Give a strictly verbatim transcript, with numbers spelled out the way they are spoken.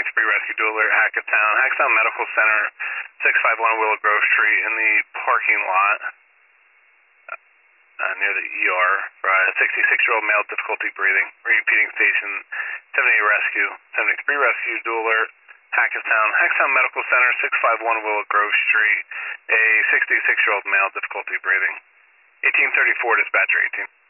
seventy-three Rescue Dual Alert, Hackettstown. Hackettstown Medical Center, six five one Willow Grove Street in the parking lot uh, near the E R for a sixty-six-year-old male, difficulty breathing. Repeating station seventy-eight Rescue, seventy-three Rescue Dual Alert, Hackettstown. Hackettstown Medical Center, six five one Willow Grove Street, a sixty-six-year-old male, difficulty breathing. eighteen thirty-four, dispatcher eighteen.